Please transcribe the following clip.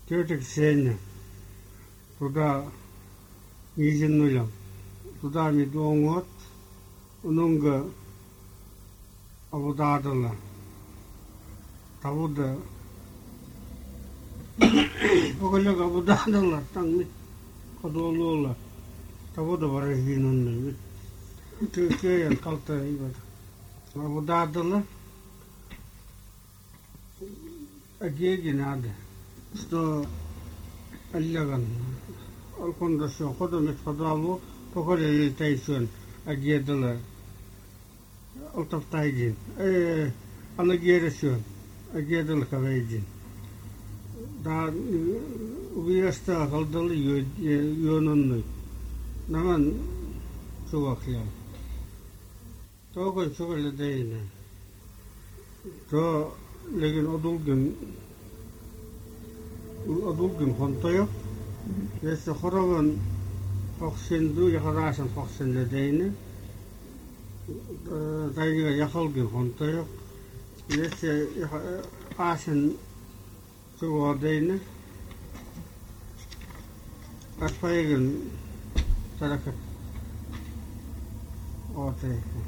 Тетик Сеня. Туда нижинулям. Туда медонгот. Унунга абудадала. Тавуда. Оголяга абудадала. Тангми кодолола. Тавуда варахинунна. Текеян калта иват. Абудадала. Агеги надо. Что алляган. Алкондасyon kodamit kadamu pokole tayson agedala altaftaygin ana geresyon agedala kavayjin da uyasta kaldalı yonunnu naman suvakyan togo sugale deyne to lekin odulgun kontoyo Если хорован фоксенду яхарасан фоксенледейни дайга яхалгин хонтойок если асен сугордейни асфайгин таракат оте